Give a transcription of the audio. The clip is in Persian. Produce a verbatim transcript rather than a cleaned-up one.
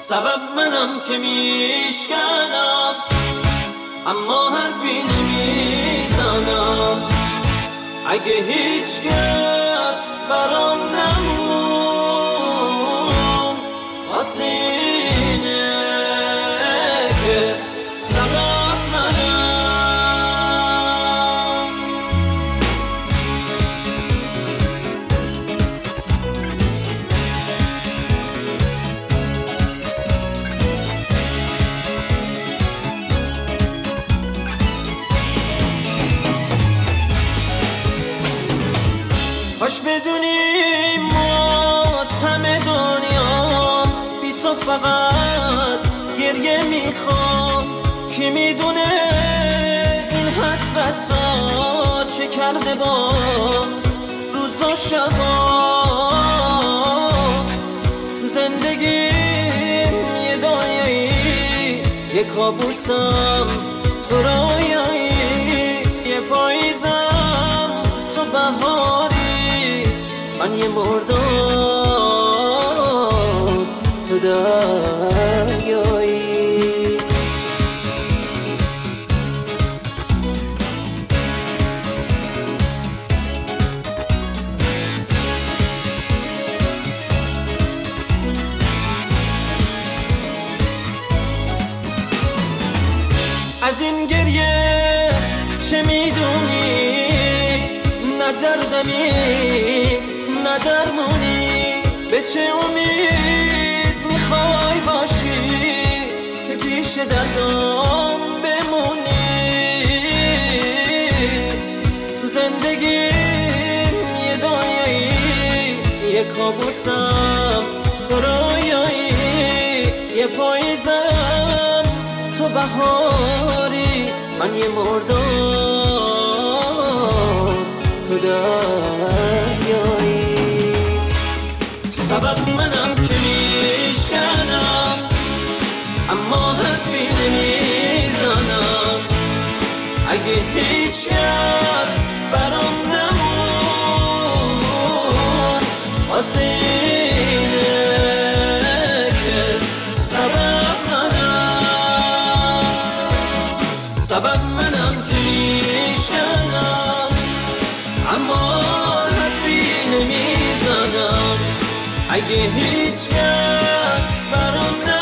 سبب منم که میشکنم اما حرفی نمیزنم. اگه هیچ کس برام نمون واسه اینه که سبب منم. کاش بدونی ماتم دنیا بی تو فقط گریه میخوام. کی میدونه این حسرت ها چه کرده با روز و شبا. تو زندگیم یه دایایی یه کابوسم تو رویایی، یه پاییزم تو بهاری، من یه مردم تو دریایی. از این گریه چه میدونی؟ نه دردمی نه درمونی، به چه امید میخوای باشی که پیش دردم بمونی؟ تو زندگیم یه دایایی یه کابوسم تو رویایی، یه پاییزم تو بهاری، من یه مردم تو دریایی. سبب منم که میشکنم اما حرفی نمیزنم. اگه هیچ کس برام نمون واسه اینه که سبب منم. سبب منم که میشکنم اما حرفی نمیزنم. اگه هیچ کس برام